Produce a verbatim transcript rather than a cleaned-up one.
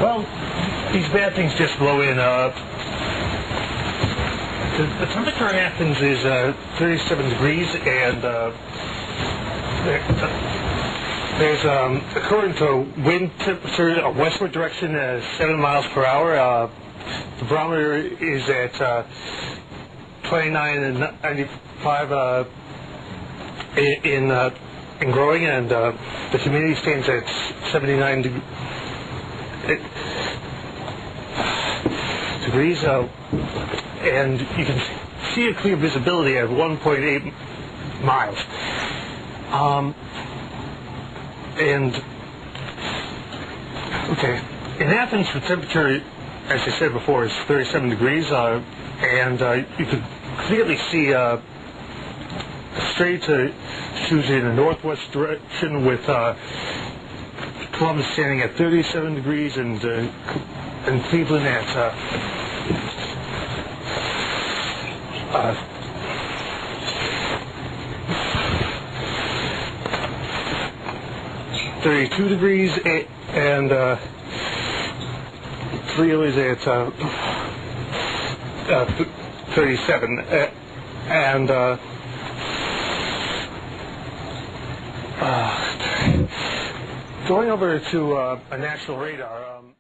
Well, these bad things just blow in. Uh, the, the temperature in Athens is uh, thirty-seven degrees, and uh, there, uh, there's um, according to wind temperature, a westward direction at seven miles per hour. Uh, the barometer is at uh, twenty-nine and ninety-five uh, in in, uh, in growing, and uh, the humidity stands at seventy-nine degrees. degrees, uh, and you can see a clear visibility at one point eight miles. Um, and, okay, in Athens, the temperature, as I said before, is thirty-seven degrees, uh, and uh, you can clearly see uh, straight to shoes in a northwest direction, with uh, Columbus standing at thirty-seven degrees, and uh, and Cleveland at uh, uh, thirty-two degrees, and uh, Toledo is at uh, uh, thirty-seven, uh, and uh, uh, going over to uh, a national radar. Um,